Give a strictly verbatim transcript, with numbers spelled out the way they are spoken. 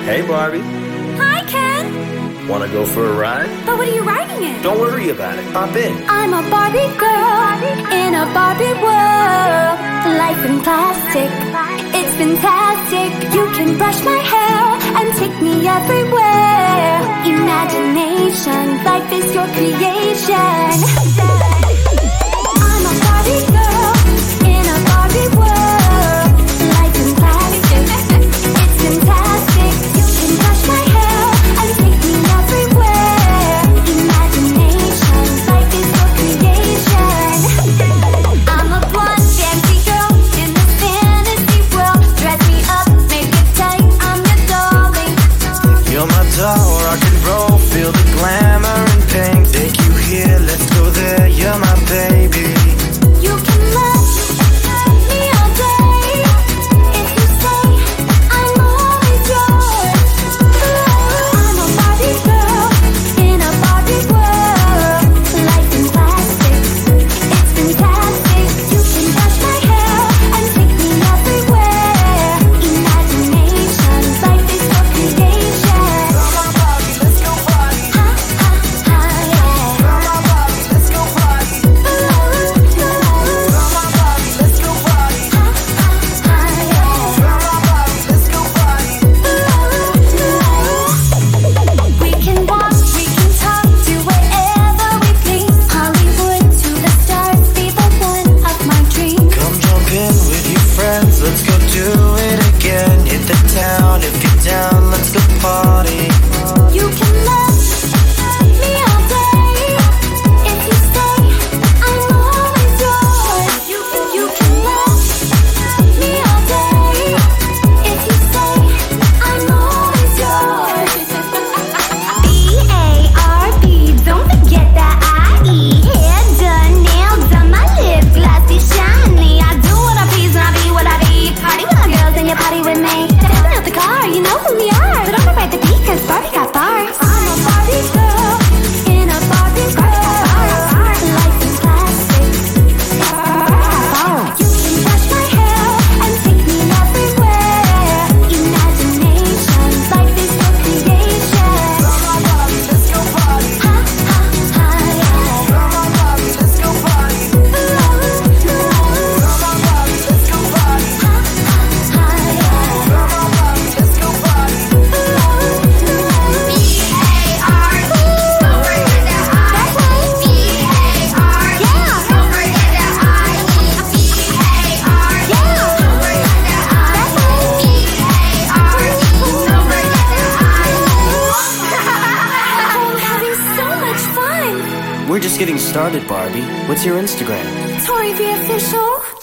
Hey, Barbie. Hi, Ken. Wanna go for a ride? But what are you riding in? Don't worry about it. Hop in. I'm a Barbie girl in a Barbie world. Life in plastic, it's fantastic. You can brush my hair and take me everywhere. Imagination, life is your creation. I'm a Barbie girl in a Barbie world. Life in plastic, it's fantastic. You can brush my hair and take me everywhere. Imagination, life is your creation. I'm a blonde fancy girl in the fantasy world. Dress me up, make it tight, I'm your darling. You're my doll, rock and roll, feel the glamour and pain. Take you here, let's go there, you're my baby. You can love me all day if you say I'm always yours. I'm a Barbie girl in a Barbie world. Life in plastic, it's fantastic. You can brush my hair and take me everywhere. Imagination, life is your creation. Come on, Barbie, let's go party. Ha ha ha, yeah. Come on, Barbie, let's go party. Ooh, ooh. Come on, Barbie, let's go party. Ha ha ha, yeah. Come on, Barbie, let's go party. We can walk, we can talk, do whatever we please. Hollywood to the stars, be the one of my dreams. Come jump in with your friends, let's go do it again. Hit the town, if you're down, let's go party. You can love me all day if you stay. I'm always yours. You can, you can love me all day if you stay. I'm always yours. B A R B, don't forget that I E. Hair done, nails done, my lip glossy, shiny. I do what I please and I be what I be. Party with my girls and you party with me. Stepping out the car, you know who we are. But don't write the beat 'cause Barbie got bars. I'm a Barbie girl in a Barbie world. Life is plastic. You can brush my hair and take me everywhere. Imagination, life is your creation. Come on, Barbie, let's go party. Ha ha ha, yeah. Come on, Barbie, let's go party. Ooh, ooh. Come on, Barbie, let's go party. Ha ha ha, yeah. Come on, Barbie, let's go party. We're just getting started, Barbie. What's your Instagram? Tori the official.